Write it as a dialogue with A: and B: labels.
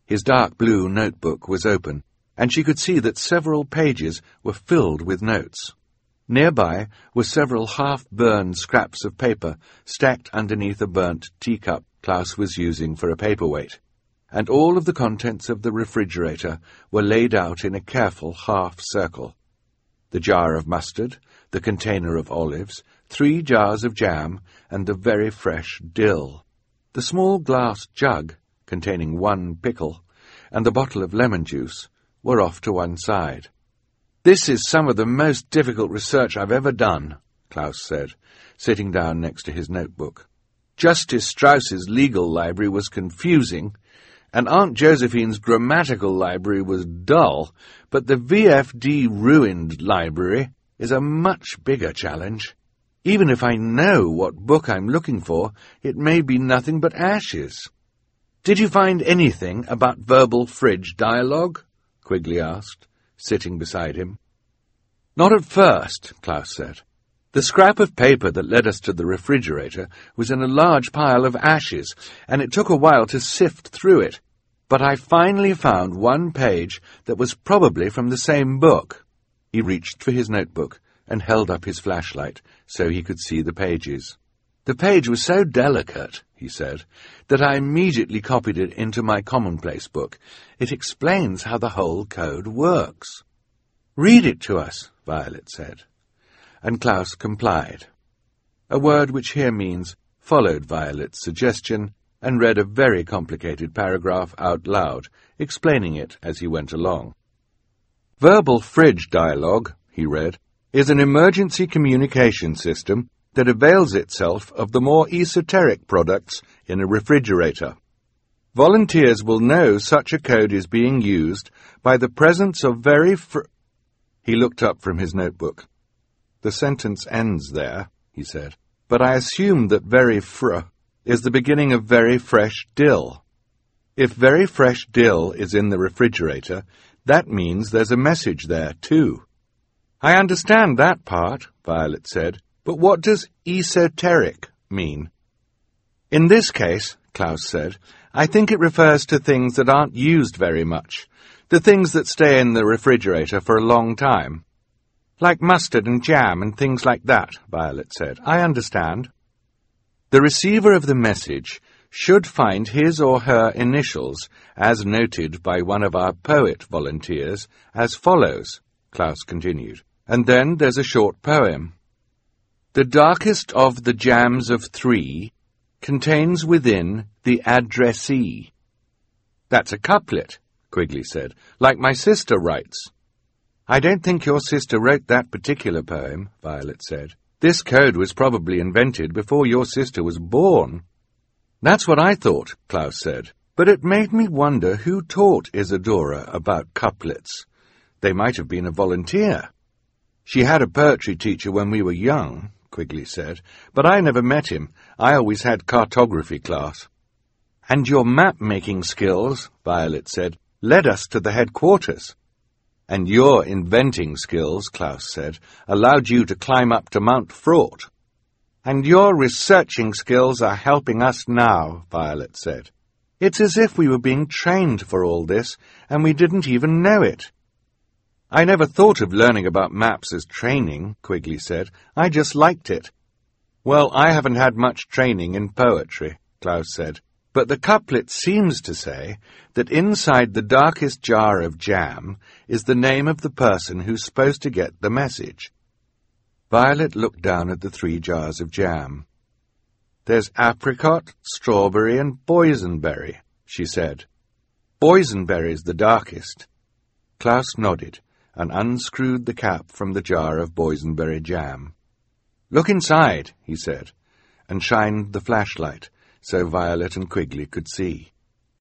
A: His dark blue notebook was open, and she could see that several pages were filled with notes. Nearby were several half-burned scraps of paper stacked underneath a burnt teacup Klaus was using for a paperweight, and all of the contents of the refrigerator were laid out in a careful half-circle. The jar of mustard, the container of olives, 3 jars of jam, and the very fresh dill. The small glass jug, containing 1 pickle, and the bottle of lemon juice were off to one side. "This is some of the most difficult research I've ever done," Klaus said, sitting down next to his notebook. "Justice Strauss's legal library was confusing, and Aunt Josephine's grammatical library was dull, but the VFD ruined library is a much bigger challenge. Even if I know what book I'm looking for, it may be nothing but ashes." "Did you find anything about verbal fridge dialogue?" Quigley asked, sitting beside him. "Not at first," Klaus said. "The scrap of paper that led us to the refrigerator was in a large pile of ashes, and it took a while to sift through it. But I finally found 1 page that was probably from the same book." He reached for his notebook and held up his flashlight so he could see the pages. "The page was so delicate," he said, "that I immediately copied it into my commonplace book. It explains how the whole code works." "Read it to us," Violet said. And Klaus complied. A word which here means followed Violet's suggestion and read a very complicated paragraph out loud, explaining it as he went along. "Verbal fridge dialogue," he read, "is an emergency communication system that avails itself of the more esoteric products in a refrigerator. Volunteers will know such a code is being used by the presence of very He looked up from his notebook. "The sentence ends there," he said, "but I assume that very is the beginning of very fresh dill. If very fresh dill is in the refrigerator, that means there's a message there, too." "I understand that part," Violet said, "but what does esoteric mean?" "In this case," Klaus said, "I think it refers to things that aren't used very much, the things that stay in the refrigerator for a long time." "Like mustard and jam and things like that," Violet said. "I understand." "The receiver of the message should find his or her initials, as noted by one of our poet volunteers, as follows," Klaus continued, "and then there's a short poem. 'The darkest of the jams of 3 contains within the addressee.'" "That's a couplet," Quigley said, "like my sister writes." "I don't think your sister wrote that particular poem," Violet said. "This code was probably invented before your sister was born." "That's what I thought," Klaus said, "but it made me wonder who taught Isadora about couplets. They might have been a volunteer." "She had a poetry teacher when we were young," Quigley said, "but I never met him. I always had cartography class." "And your map-making skills," Violet said, "led us to the headquarters." "And your inventing skills," Klaus said, "allowed you to climb up to Mount Fraught." "And your researching skills are helping us now," Violet said. "It's as if we were being trained for all this, and we didn't even know it." "I never thought of learning about maps as training," Quigley said. "I just liked it." "Well, I haven't had much training in poetry," Klaus said, "but the couplet seems to say that inside the darkest jar of jam is the name of the person who's supposed to get the message." Violet looked down at the 3 jars of jam. "There's apricot, strawberry, and boysenberry," she said. "Boysenberry's the darkest." Klaus nodded and unscrewed the cap from the jar of boysenberry jam. "Look inside," he said, and shined the flashlight so Violet and Quigley could see.